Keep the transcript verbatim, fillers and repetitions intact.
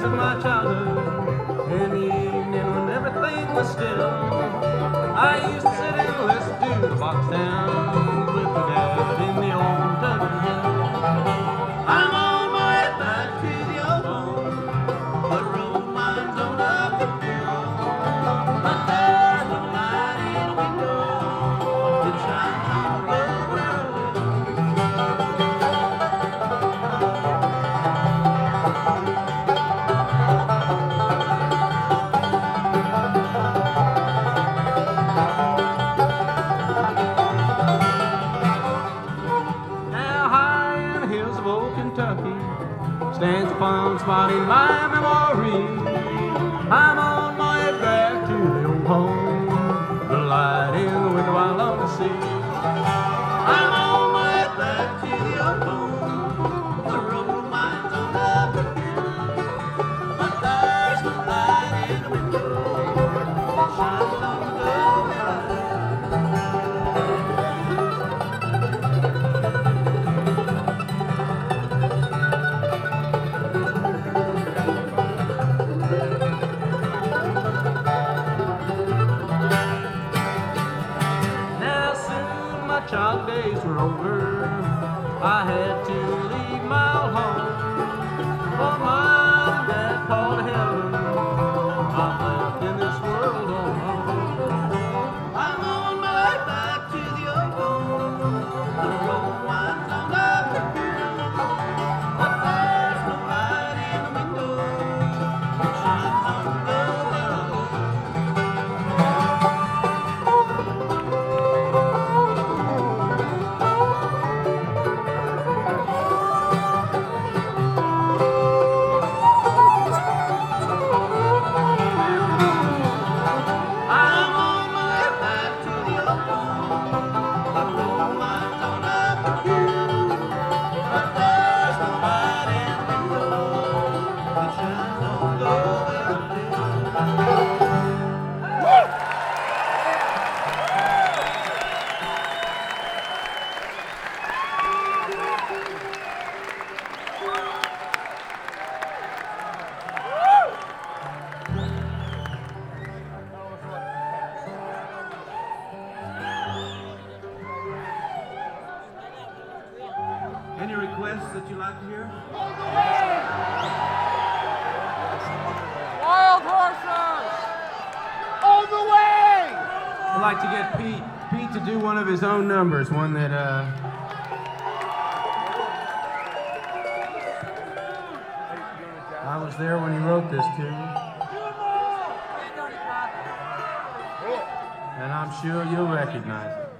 of my childhood. In the evening when everything was still, I used to sit and listen to the box sounds with my dad in the old Kentucky Hill. I'm on my way back to the old home, the road winds on up the hill. But there's no light in the window, it shines all over. Kentucky stands upon spot in my memory. I'm on my way back to the old home, the light in the window I long to see. I'm on my way back to the old home, the road winds on up the hill. But there's no light in the window, it shines on the horizon. Child days were over, I had to leave my old home. For mom and dad called to heaven, I'm left in this world alone. I'm on my way back to the old home, the road winds on up the hill. But there's no light in the window, it shines on the world. Any requests that you'd like to hear? Wild horses! All the way! I'd like to get Pete, Pete to do one of his own numbers, one that uh, I was there when he wrote this tune. And I'm sure you'll recognize it.